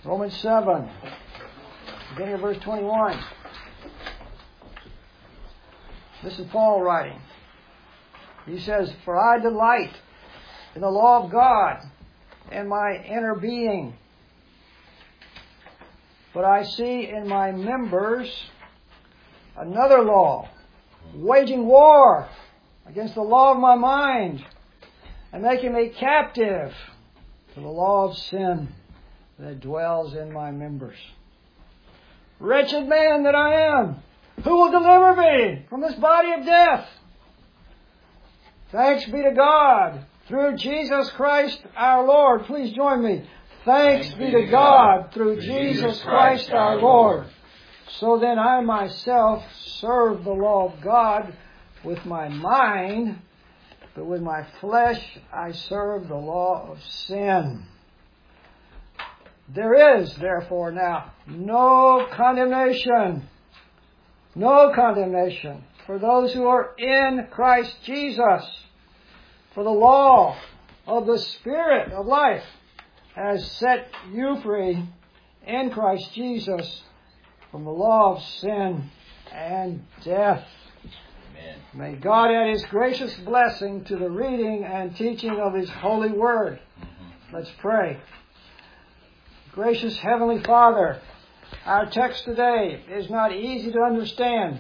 Romans 7, beginning of verse 21. This is Paul writing. He says, "For I delight in the law of God in my inner being. But I see in my members another law, waging war against the law of my mind and making me captive to the law of sin that dwells in my members. Wretched man that I am, who will deliver me from this body of death? Thanks be to God through Jesus Christ our Lord." Please join me. Thanks be to God through Jesus Christ our Lord. "So then I myself serve the law of God with my mind, but with my flesh I serve the law of sin. There is, therefore, now no condemnation for those who are in Christ Jesus. For the law of the Spirit of life has set you free in Christ Jesus from the law of sin and death." Amen. May God add His gracious blessing to the reading and teaching of His holy word. Let's pray. Gracious Heavenly Father, our text today is not easy to understand.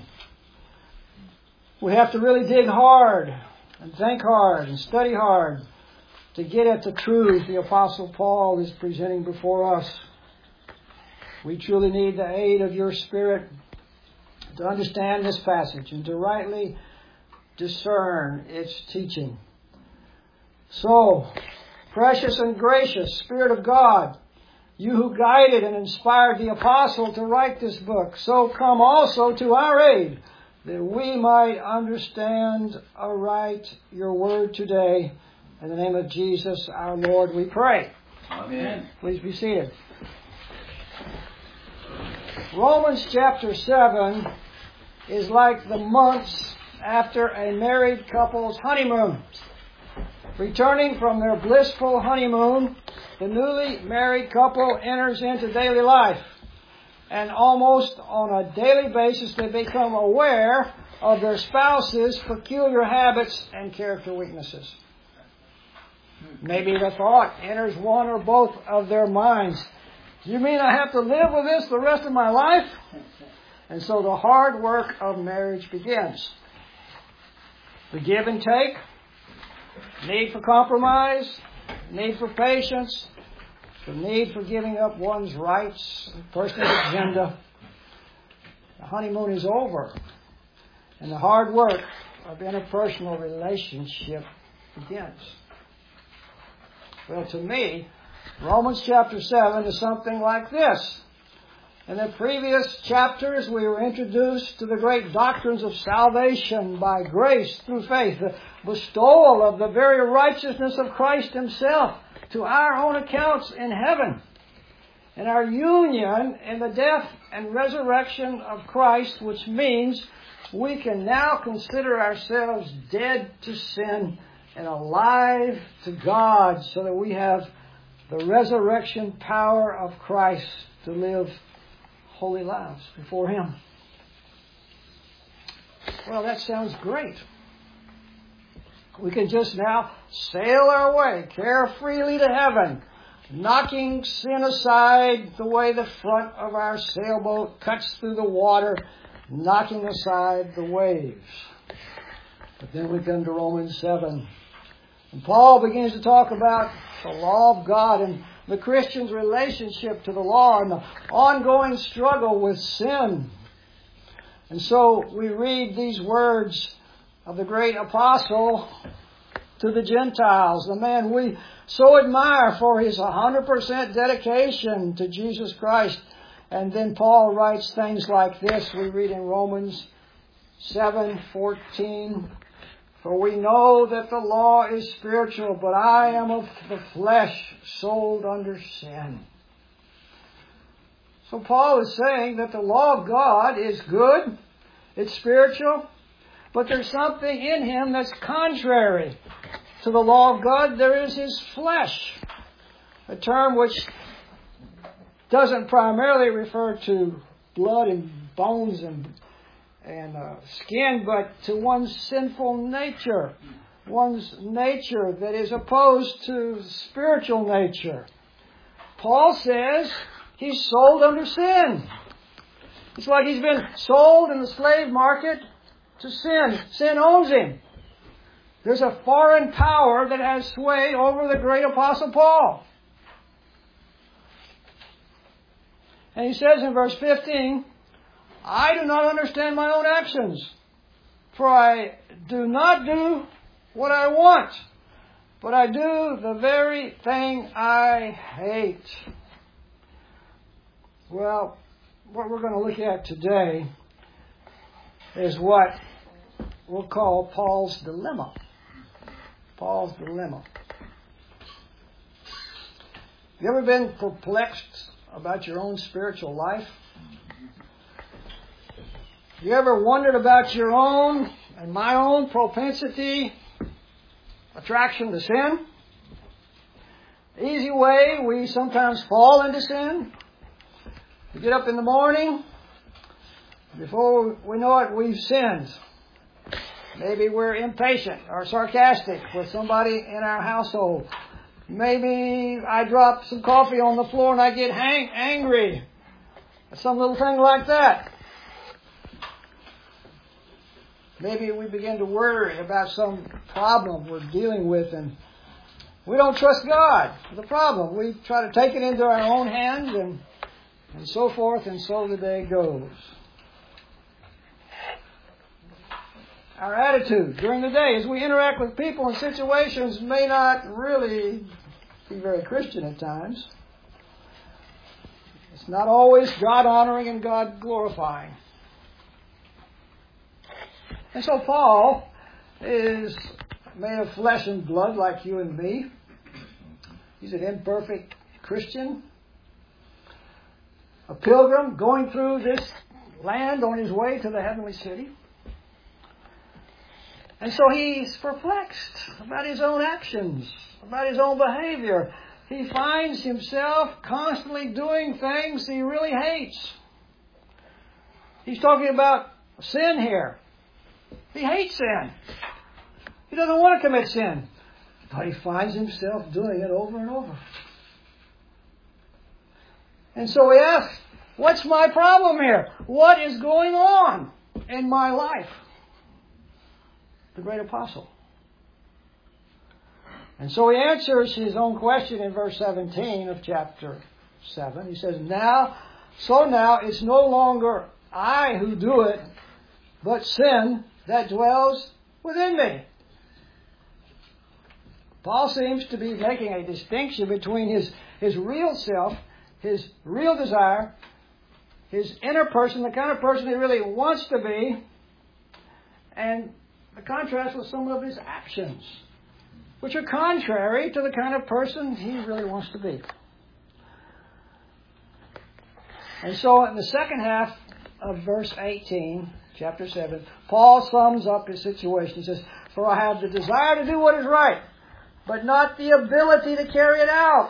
We have to really dig hard and think hard and study hard to get at the truth the Apostle Paul is presenting before us. We truly need the aid of your Spirit to understand this passage and to rightly discern its teaching. So, precious and gracious Spirit of God, you who guided and inspired the Apostle to write this book, so come also to our aid, that we might understand aright your word today. In the name of Jesus our Lord we pray. Amen. Please be seated. Romans chapter 7 is like the months after a married couple's honeymoon. Returning from their blissful honeymoon, the newly married couple enters into daily life. And almost on a daily basis, they become aware of their spouse's peculiar habits and character weaknesses. Maybe the thought enters one or both of their minds, "You mean I have to live with this the rest of my life?" And so the hard work of marriage begins. The give and take, need for compromise, need for patience, the need for giving up one's rights and personal agenda. The honeymoon is over, and the hard work of interpersonal relationship begins. Well, to me, Romans chapter 7 is something like this. In the previous chapters, we were introduced to the great doctrines of salvation by grace through faith, the bestowal of the very righteousness of Christ Himself to our own accounts in heaven, and our union in the death and resurrection of Christ, which means we can now consider ourselves dead to sin and alive to God, so that we have the resurrection power of Christ to live holy lives before Him. Well, that sounds great. We can just now sail our way carefreely to heaven, knocking sin aside the way the front of our sailboat cuts through the water, knocking aside the waves. But then we come to Romans 7. And Paul begins to talk about the law of God and the Christian's relationship to the law and the ongoing struggle with sin. And so we read these words of the great apostle to the Gentiles, the man we so admire for his 100% dedication to Jesus Christ. And then Paul writes things like this. We read in Romans 7:14, "For we know that the law is spiritual, but I am of the flesh, sold under sin." So Paul is saying that the law of God is good, it's spiritual, but there's something in him that's contrary to the law of God. There is his flesh, a term which doesn't primarily refer to blood and bones and skin, but to one's sinful nature. One's nature that is opposed to spiritual nature. Paul says he's sold under sin. It's like he's been sold in the slave market to sin. Sin owns him. There's a foreign power that has sway over the great Apostle Paul. And he says in verse 15, I do not understand my own actions, for I do not do what I want, but I do the very thing I hate. Well, what we're going to look at today is what we'll call Paul's dilemma. Paul's dilemma. You ever been perplexed about your own spiritual life? You ever wondered about your own and my own propensity, attraction to sin? The easy way we sometimes fall into sin. We get up in the morning, before we know it, we've sinned. Maybe we're impatient or sarcastic with somebody in our household. Maybe I drop some coffee on the floor and I get angry. Some little thing like that. Maybe we begin to worry about some problem we're dealing with and we don't trust God for the problem. We try to take it into our own hands and so forth, and so the day goes. Our attitude during the day as we interact with people and situations may not really be very Christian at times. It's not always God-honoring and God-glorifying. And so Paul is made of flesh and blood like you and me. He's an imperfect Christian, a pilgrim going through this land on his way to the heavenly city. And so he's perplexed about his own actions, about his own behavior. He finds himself constantly doing things he really hates. He's talking about sin here. He hates sin. He doesn't want to commit sin. But he finds himself doing it over and over. And so he asks, what's my problem here? What is going on in my life? The great apostle. And so he answers his own question in verse 17 of chapter 7. He says, now it's no longer I who do it, but sin that dwells within me. Paul seems to be making a distinction between his real self, his real desire, his inner person, the kind of person he really wants to be, and the contrast with some of his actions, which are contrary to the kind of person he really wants to be. And so in the second half of verse 18, chapter 7, Paul sums up his situation. He says, for I have the desire to do what is right, but not the ability to carry it out.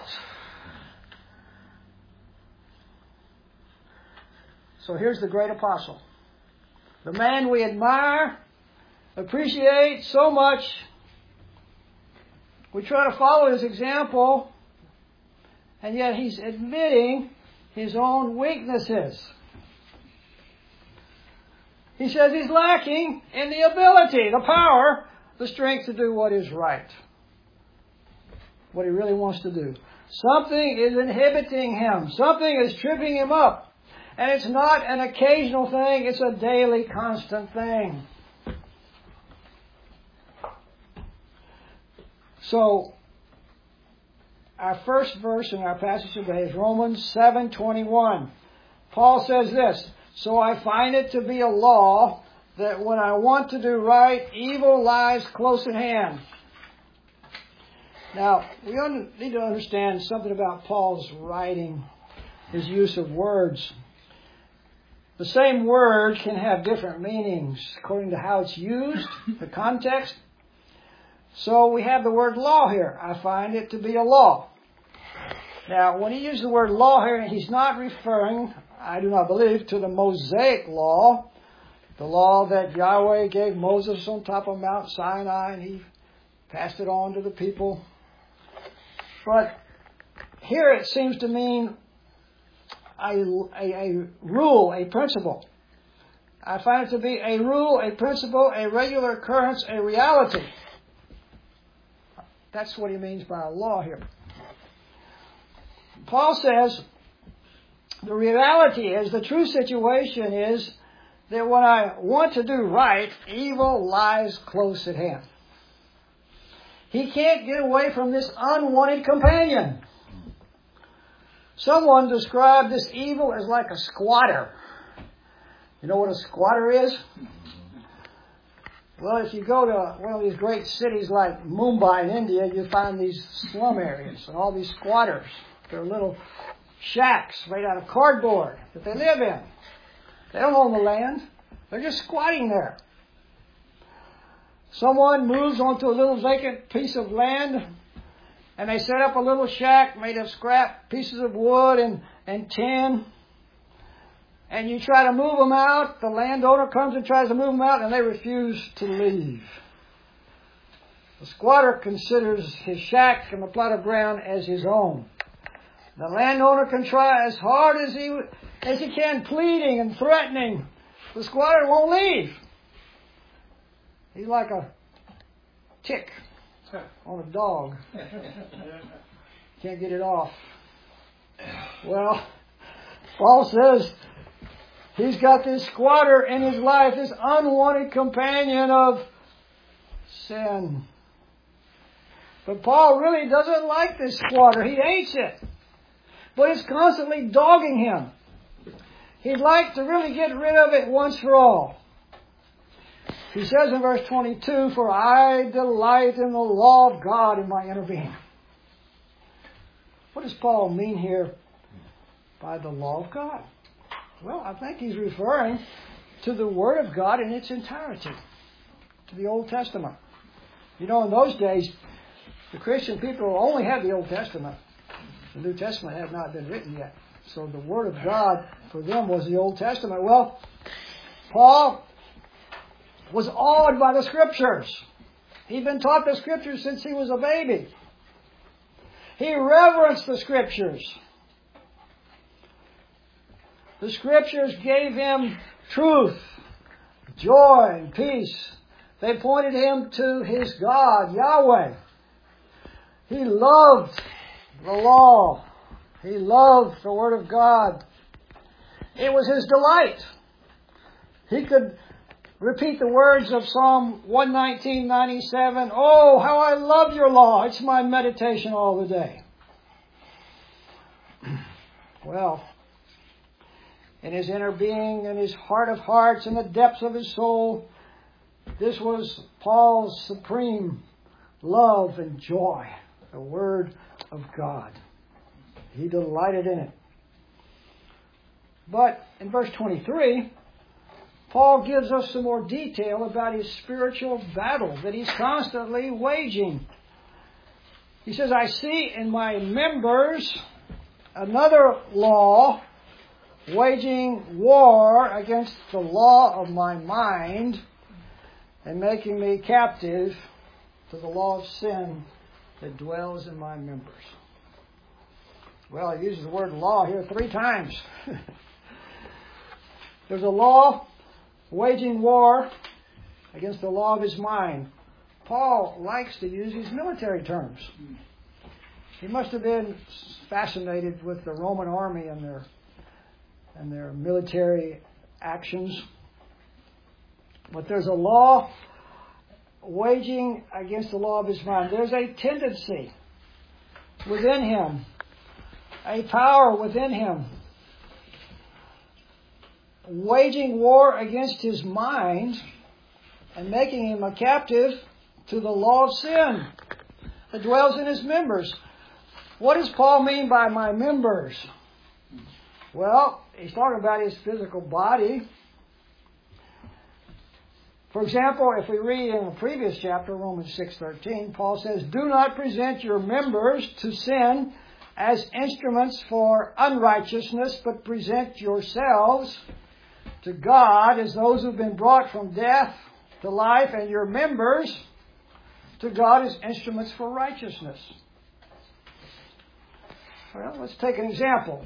So here's the great apostle. The man we admire, appreciate so much. We try to follow his example, and yet he's admitting his own weaknesses. He says he's lacking in the ability, the power, the strength to do what is right. What he really wants to do. Something is inhibiting him. Something is tripping him up. And it's not an occasional thing, it's a daily, constant thing. So, our first verse in our passage today is Romans 7:21. Paul says this, so I find it to be a law that when I want to do right, evil lies close at hand. Now, we need to understand something about Paul's writing, his use of words. The same word can have different meanings according to how it's used, the context. So we have the word law here. I find it to be a law. Now, when he uses the word law here, he's not referring, I do not believe, to the Mosaic law, the law that Yahweh gave Moses on top of Mount Sinai, and he passed it on to the people. But here it seems to mean a rule, a principle. I find it to be a rule, a principle, a regular occurrence, a reality. That's what he means by a law here. Paul says the reality is, the true situation is that when I want to do right, evil lies close at hand. He can't get away from this unwanted companion. Someone described this evil as like a squatter. You know what a squatter is? Well, if you go to one of these great cities like Mumbai in India, you find these slum areas and all these squatters. They're little shacks made out of cardboard that they live in. They don't own the land. They're just squatting there. Someone moves onto a little vacant piece of land and they set up a little shack made of scrap pieces of wood and tin. And you try to move them out. The landowner comes and tries to move them out and they refuse to leave. The squatter considers his shack and the plot of ground as his own. The landowner can try as hard as he can, pleading and threatening. The squatter won't leave. He's like a tick on a dog. Can't get it off. Well, Paul says he's got this squatter in his life, this unwanted companion of sin. But Paul really doesn't like this squatter. He hates it. But it's constantly dogging him. He'd like to really get rid of it once for all. He says in verse 22, "For I delight in the law of God in my inner being." What does Paul mean here by the law of God? Well, I think he's referring to the Word of God in its entirety, to the Old Testament. You know, in those days, the Christian people only had the Old Testament. The New Testament had not been written yet. So the Word of God for them was the Old Testament. Well, Paul was awed by the Scriptures. He'd been taught the Scriptures since he was a baby. He reverenced the Scriptures. The Scriptures gave him truth, joy, and peace. They pointed him to his God, Yahweh. He loved the law. He loved the Word of God. It was his delight. He could repeat the words of Psalm 119:97. "Oh, how I love your law. It's my meditation all the day." Well, in his inner being, in his heart of hearts, in the depths of his soul, this was Paul's supreme love and joy, the Word of God. He delighted in it. But in verse 23, Paul gives us some more detail about his spiritual battle that he's constantly waging. He says, "I see in my members another law, waging war against the law of my mind and making me captive to the law of sin that dwells in my members." Well, he uses the word law here 3 times. There's a law waging war against the law of his mind. Paul likes to use these military terms. He must have been fascinated with the Roman army and their military actions. But there's a law waging against the law of his mind. There's a tendency within him, a power within him, waging war against his mind and making him a captive to the law of sin that dwells in his members. What does Paul mean by my members? Well, he's talking about his physical body. For example, if we read in the previous chapter, Romans 6:13, Paul says, "Do not present your members to sin as instruments for unrighteousness, but present yourselves to God as those who've been brought from death to life, and your members to God as instruments for righteousness. Well, let's take an example.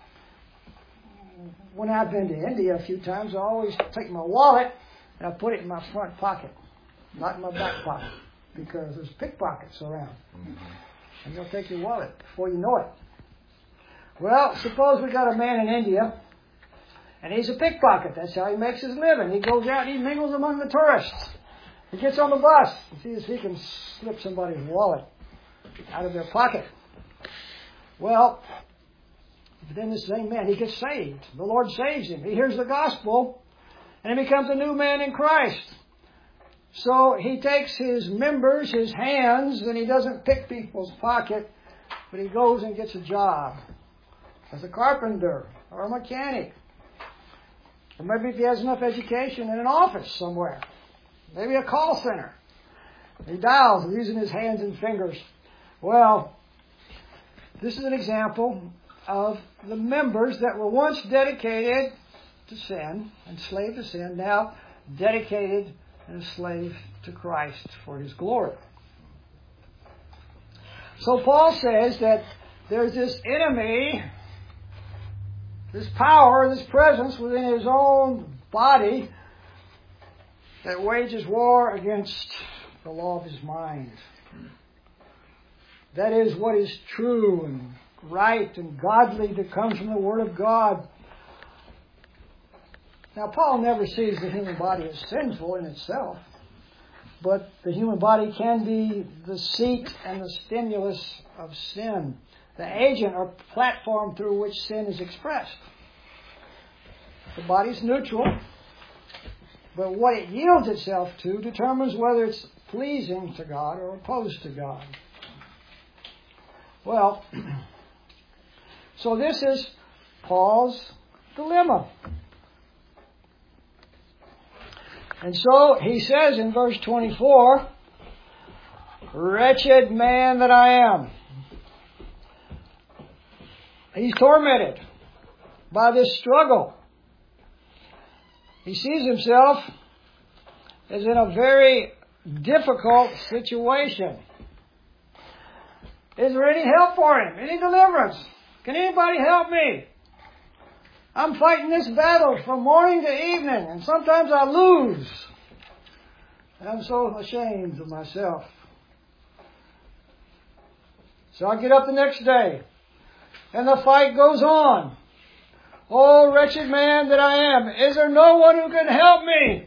When I've been to India a few times, I always take my wallet and I put it in my front pocket, not in my back pocket, because there's pickpockets around. And they'll take your wallet before you know it. Well, suppose we got a man in India, and he's a pickpocket. That's how he makes his living. He goes out and he mingles among the tourists. He gets on the bus and sees if he can slip somebody's wallet out of their pocket. Well, then this same man, he gets saved. The Lord saves him. He hears the gospel, and he becomes a new man in Christ. So he takes his members, his hands, and he doesn't pick people's pocket, but he goes and gets a job as a carpenter or a mechanic. Or maybe if he has enough education, in an office somewhere. Maybe a call center. He dials using his hands and fingers. Well, this is an example of the members that were once dedicated to sin, enslaved to sin, now dedicated and enslaved to Christ for His glory. So Paul says that there's this enemy, this power, this presence within his own body that wages war against the law of his mind. That is what is true and right and godly that comes from the Word of God. Now, Paul never sees the human body as sinful in itself, but the human body can be the seat and the stimulus of sin, the agent or platform through which sin is expressed. The body's neutral, but what it yields itself to determines whether it's pleasing to God or opposed to God. Well, so this is Paul's dilemma. And so he says in verse 24, "Wretched man that I am." He's tormented by this struggle. He sees himself as in a very difficult situation. Is there any help for him? Any deliverance? Can anybody help me? I'm fighting this battle from morning to evening, and sometimes I lose. And I'm so ashamed of myself. So I get up the next day, and the fight goes on. Oh, wretched man that I am, is there no one who can help me?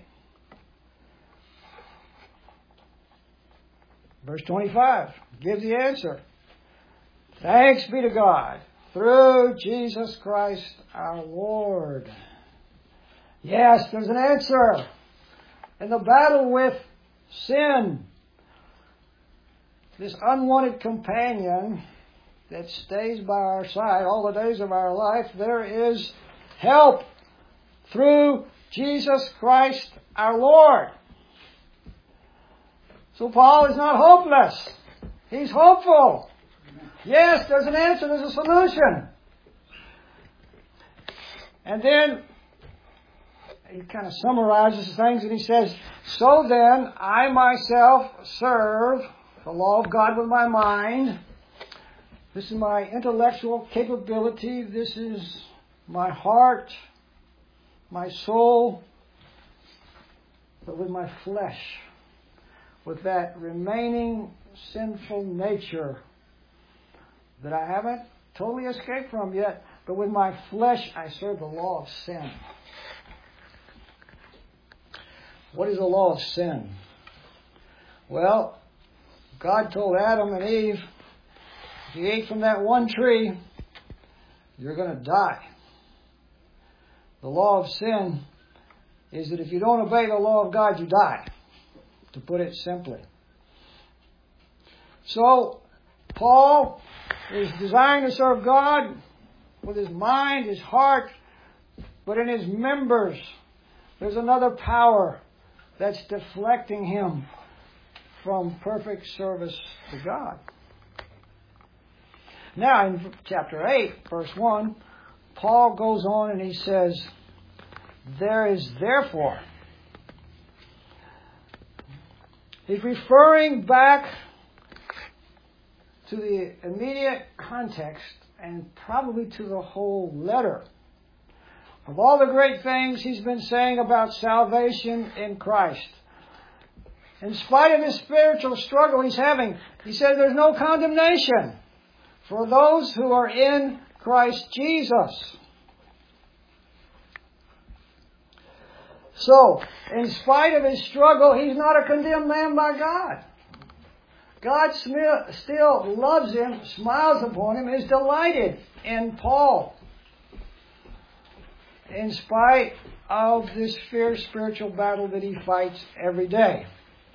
Verse 25 gives the answer. Thanks be to God, through Jesus Christ our Lord. Yes, there's an answer. In the battle with sin, this unwanted companion that stays by our side all the days of our life, there is help through Jesus Christ our Lord. So Paul is not hopeless. He's hopeful. Yes, there's an answer, there's a solution. And then he kind of summarizes things and he says, "So then I myself serve the law of God with my mind. This is my intellectual capability. This is my heart, my soul, but with my flesh, with that remaining sinful nature that I haven't totally escaped from yet, but with my flesh I serve the law of sin." What is the law of sin? Well, God told Adam and Eve, if you eat from that one tree, you're going to die. The law of sin is that if you don't obey the law of God, you die, to put it simply. So, Paul is designed to serve God with his mind, his heart, but in his members, there's another power that's deflecting him from perfect service to God. Now, in chapter 8, verse 1, Paul goes on and he says, there is therefore. He's referring back to the immediate context and probably to the whole letter of all the great things he's been saying about salvation in Christ. In spite of his spiritual struggle he's having, he said there's no condemnation for those who are in Christ Jesus. So, in spite of his struggle, he's not a condemned man by God. God still loves him, smiles upon him, is delighted in Paul. In spite of this fierce spiritual battle that he fights every day.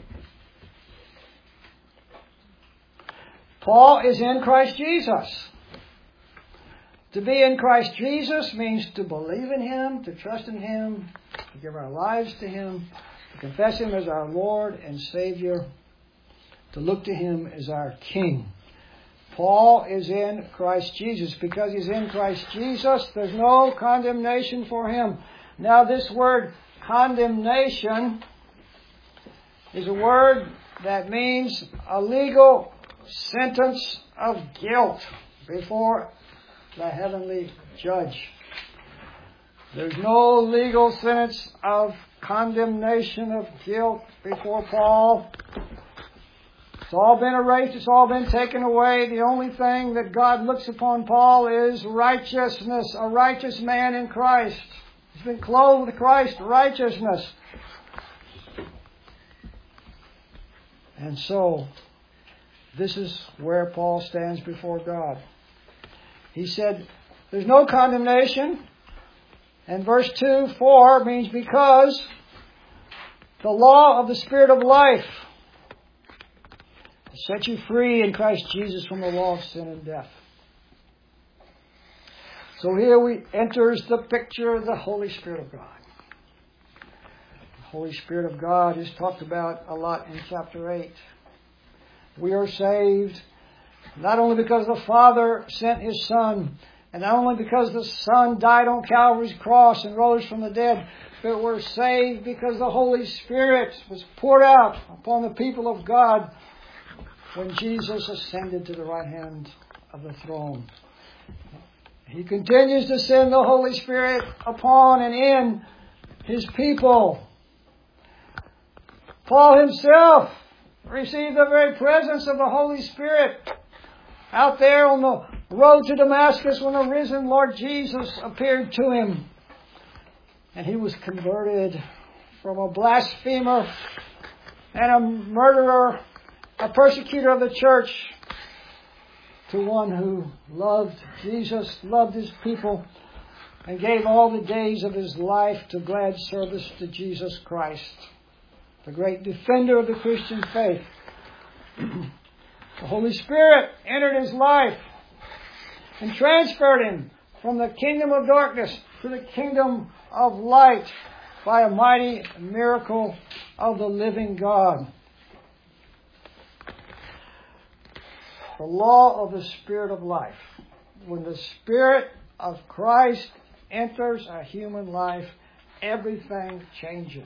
Paul is in Christ Jesus. To be in Christ Jesus means to believe in Him, to trust in Him, to give our lives to Him, to confess Him as our Lord and Savior, to look to Him as our King. Paul is in Christ Jesus. Because he's in Christ Jesus, there's no condemnation for him. Now, this word condemnation is a word that means a legal sentence of guilt before the heavenly judge. There's no legal sentence of condemnation of guilt before Paul. It's all been erased. It's all been taken away. The only thing that God looks upon Paul is righteousness, a righteous man in Christ. He's been clothed with Christ's righteousness. And so, this is where Paul stands before God. He said, there's no condemnation. And verse 4 means because the law of the Spirit of life has set you free in Christ Jesus from the law of sin and death. So here enters the picture of the Holy Spirit of God. The Holy Spirit of God is talked about a lot in chapter 8. We are saved not only because the Father sent His Son, and not only because the Son died on Calvary's cross and rose from the dead, but we're saved because the Holy Spirit was poured out upon the people of God when Jesus ascended to the right hand of the throne. He continues to send the Holy Spirit upon and in His people. Paul himself received the very presence of the Holy Spirit out there on the road to Damascus when the risen Lord Jesus appeared to him. And he was converted from a blasphemer and a murderer, a persecutor of the church, to one who loved Jesus, loved His people, and gave all the days of his life to glad service to Jesus Christ, the great defender of the Christian faith. The Holy Spirit entered his life and transferred him from the kingdom of darkness to the kingdom of light by a mighty miracle of the living God. The law of the Spirit of life. When the Spirit of Christ enters a human life, everything changes.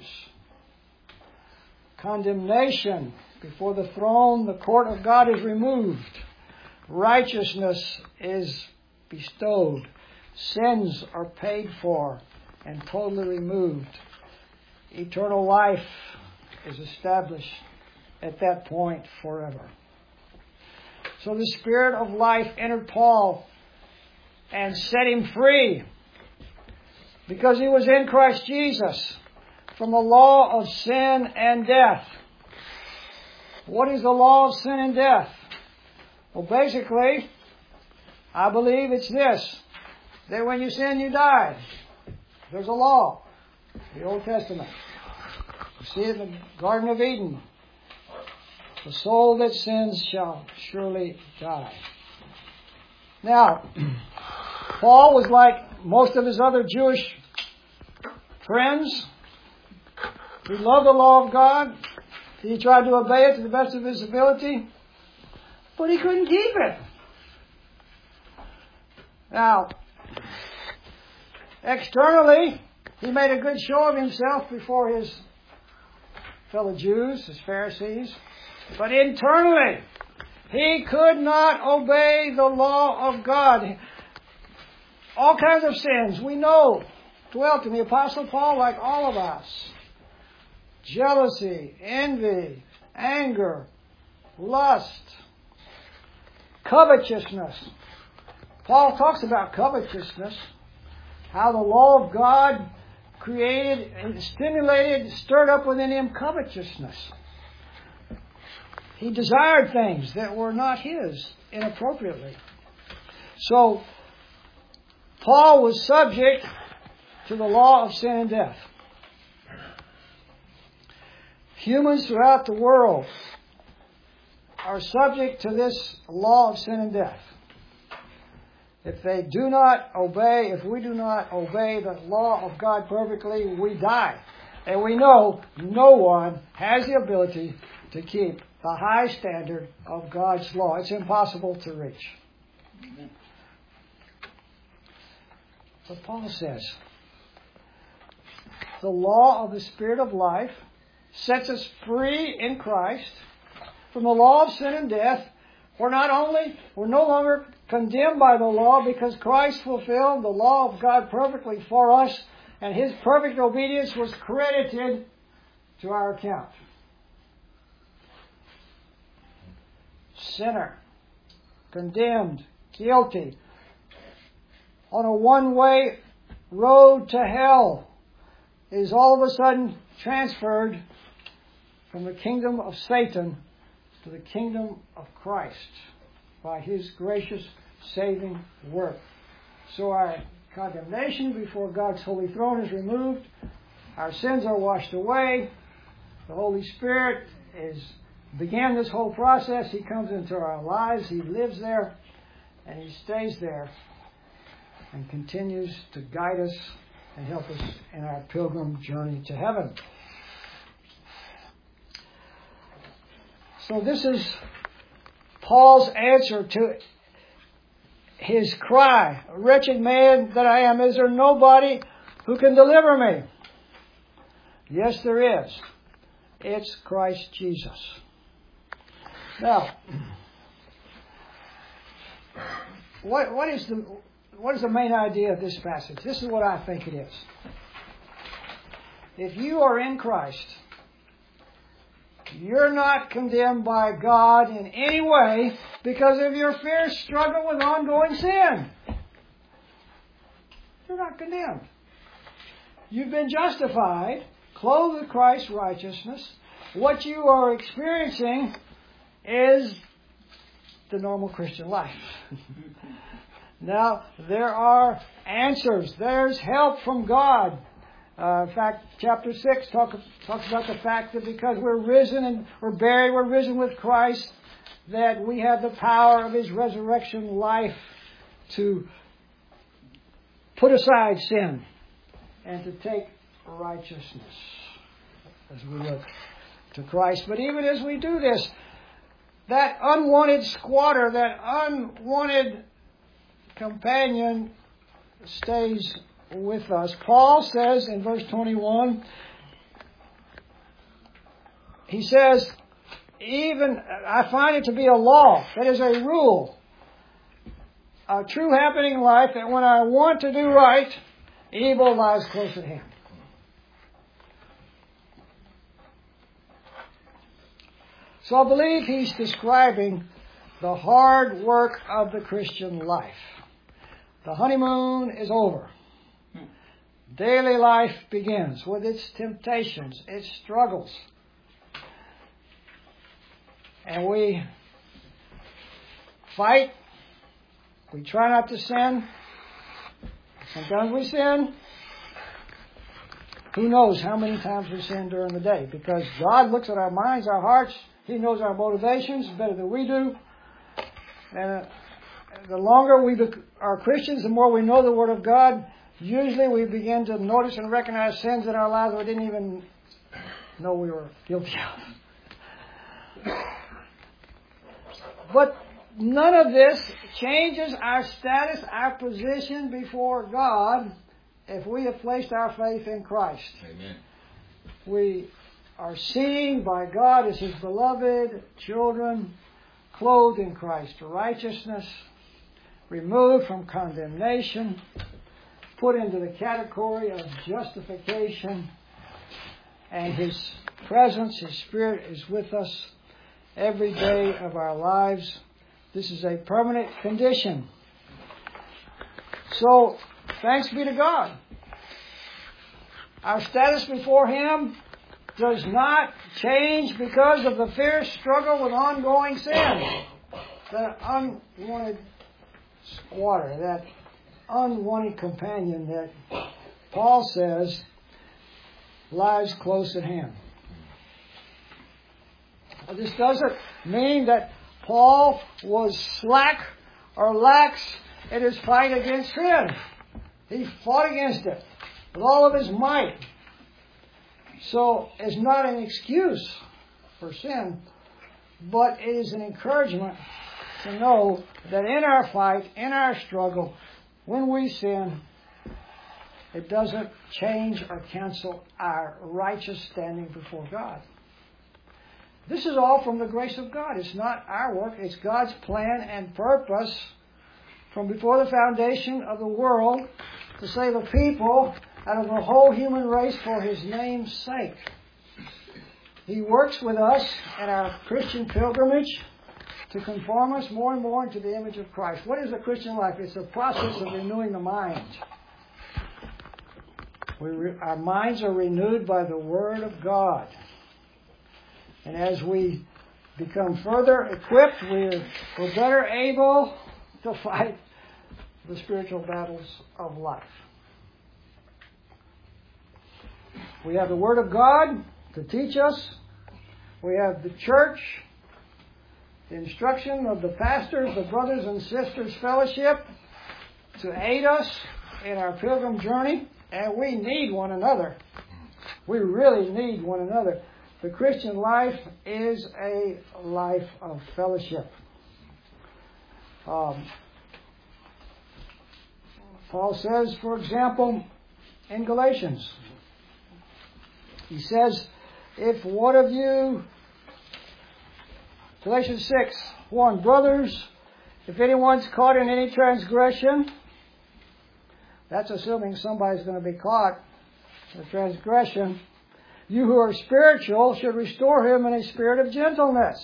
Condemnation before the throne, the court of God, is removed. Righteousness is bestowed. Sins are paid for and totally removed. Eternal life is established at that point forever. So the Spirit of life entered Paul and set him free because he was in Christ Jesus from the law of sin and death. What is the law of sin and death? Well, basically, I believe it's this, that when you sin, you die. There's a law, the Old Testament. You see it in the Garden of Eden. The soul that sins shall surely die. Now, Paul was like most of his other Jewish friends. He loved the law of God. He tried to obey it to the best of his ability. But he couldn't keep it. Now, externally, he made a good show of himself before his fellow Jews, his Pharisees. But internally, he could not obey the law of God. All kinds of sins, we know, dwelt in the Apostle Paul like all of us. Jealousy, envy, anger, lust, covetousness. Paul talks about covetousness, how the law of God created and stimulated, stirred up within him covetousness. He desired things that were not his inappropriately. So, Paul was subject to the law of sin and death. Humans throughout the world are subject to this law of sin and death. If they do not obey, if we do not obey the law of God perfectly, we die. And we know no one has the ability to keep the high standard of God's law. It's impossible to reach. Amen. But Paul says, the law of the Spirit of life sets us free in Christ from the law of sin and death. We're no longer condemned by the law because Christ fulfilled the law of God perfectly for us, and His perfect obedience was credited to our account. Sinner, condemned, guilty, on a one-way road to hell, is all of a sudden transferred from the kingdom of Satan to the kingdom of Christ by His gracious saving work. So our condemnation before God's holy throne is removed. Our sins are washed away. The Holy Spirit began this whole process. He comes into our lives. He lives there, and He stays there and continues to guide us and help us in our pilgrim journey to heaven. So this is Paul's answer to his cry, "Wretched man that I am, is there nobody who can deliver me?" Yes, there is. It's Christ Jesus. Now, what is the main idea of this passage? This is what I think it is. If you are in Christ, you're not condemned by God in any way because of your fierce struggle with ongoing sin. You're not condemned. You've been justified, clothed with Christ's righteousness. What you are experiencing is the normal Christian life. Now, there are answers. There's help from God. In fact, chapter 6 talks about the fact that because we're risen and we're buried, we're risen with Christ, that we have the power of His resurrection life to put aside sin and to take righteousness as we look to Christ. But even as we do this, that unwanted squatter, that unwanted companion stays with us. Paul says in verse 21, he says, even I find it to be a law, that is a rule, a true happening in life, that when I want to do right, evil lies close at hand. So I believe he's describing the hard work of the Christian life. The honeymoon is over. Daily life begins with its temptations, its struggles. And we fight. We try not to sin. Sometimes we sin. Who knows how many times we sin during the day? Because God looks at our minds, our hearts. He knows our motivations better than we do. And the longer we are Christians, the more we know the Word of God, usually we begin to notice and recognize sins in our lives we didn't even know we were guilty of. But none of this changes our status, our position before God if we have placed our faith in Christ. Amen. We are seen by God as His beloved children, clothed in Christ's righteousness, removed from condemnation, put into the category of justification, and His presence, His Spirit is with us every day of our lives. This is a permanent condition. So, thanks be to God. Our status before Him does not change because of the fierce struggle with ongoing sin. That unwanted squatter, that unwanted companion that Paul says lies close at hand. This doesn't mean that Paul was slack or lax in his fight against sin. He fought against it with all of his might. So it's not an excuse for sin, but it is an encouragement to know that in our fight, in our struggle, when we sin, it doesn't change or cancel our righteous standing before God. This is all from the grace of God. It's not our work. It's God's plan and purpose from before the foundation of the world to save a people out of the whole human race for His name's sake. He works with us in our Christian pilgrimage to conform us more and more into the image of Christ. What is the Christian life? It's a process of renewing the mind. Our minds are renewed by the Word of God. And as we become further equipped, we're better able to fight the spiritual battles of life. We have the Word of God to teach us. We have the church, the instruction of the pastors, the brothers and sisters fellowship to aid us in our pilgrim journey. And we need one another. We really need one another. The Christian life is a life of fellowship. Paul says, for example, in Galatians, he says, if one of you, Galatians 6:1, brothers, if anyone's caught in any transgression, that's assuming somebody's going to be caught in a transgression, you who are spiritual should restore him in a spirit of gentleness.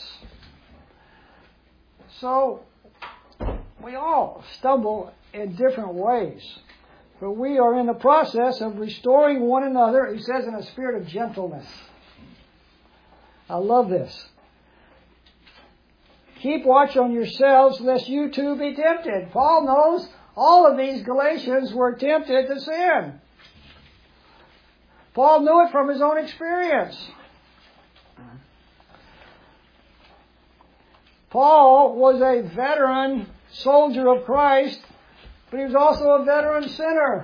So, we all stumble in different ways. But we are in the process of restoring one another, he says, in a spirit of gentleness. I love this. Keep watch on yourselves, lest you too be tempted. Paul knows all of these Galatians were tempted to sin. Paul knew it from his own experience. Paul was a veteran soldier of Christ, but he was also a veteran sinner.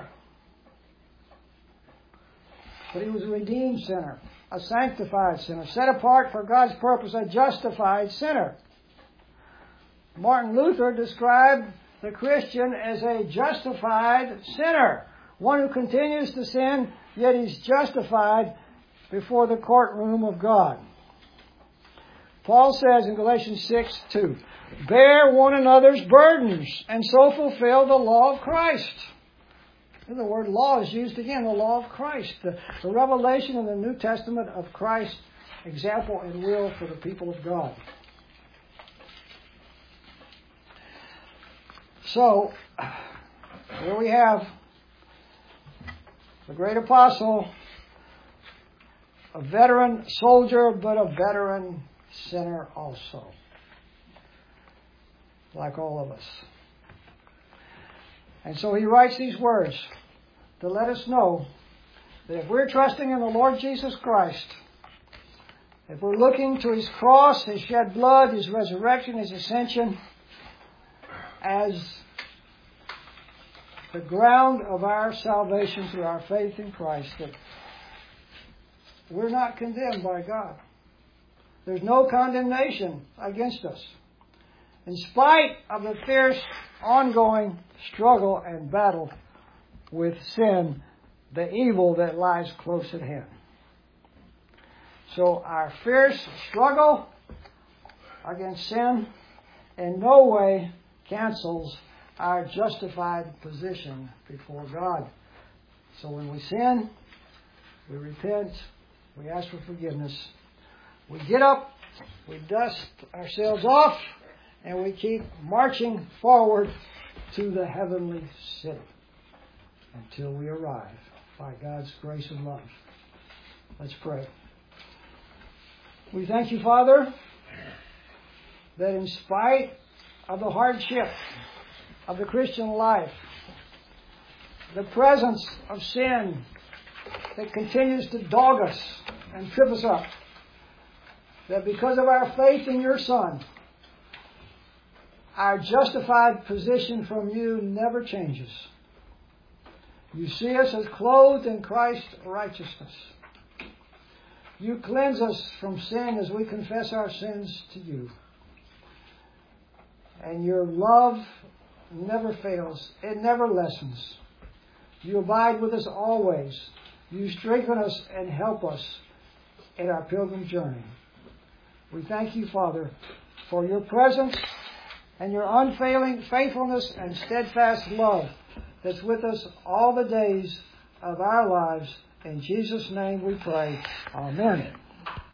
But he was a redeemed sinner, a sanctified sinner, set apart for God's purpose, a justified sinner. Martin Luther described the Christian as a justified sinner, one who continues to sin, yet he's justified before the courtroom of God. Paul says in Galatians 6:2, bear one another's burdens and so fulfill the law of Christ. And the word law is used again, the law of Christ, the revelation in the New Testament of Christ's example and will for the people of God. So, here we have the great apostle, a veteran soldier, but a veteran sinner also, like all of us. And so he writes these words to let us know that if we're trusting in the Lord Jesus Christ, if we're looking to His cross, His shed blood, His resurrection, His ascension, as the ground of our salvation through our faith in Christ, that we're not condemned by God. There's no condemnation against us. in spite of the fierce, ongoing struggle and battle with sin, the evil that lies close at hand. So our fierce struggle against sin in no way cancels our justified position before God. So when we sin, we repent, we ask for forgiveness, we get up, we dust ourselves off, and we keep marching forward to the heavenly city until we arrive by God's grace and love. Let's pray. We thank you, Father, that in spite of the hardship of the Christian life, the presence of sin that continues to dog us and trip us up, that because of our faith in your Son, our justified position from you never changes. You see us as clothed in Christ's righteousness. You cleanse us from sin as we confess our sins to you. And your love never fails. It never lessens. You abide with us always. You strengthen us and help us in our pilgrim journey. We thank you, Father, for your presence and your unfailing faithfulness and steadfast love that's with us all the days of our lives. In Jesus' name we pray. Amen.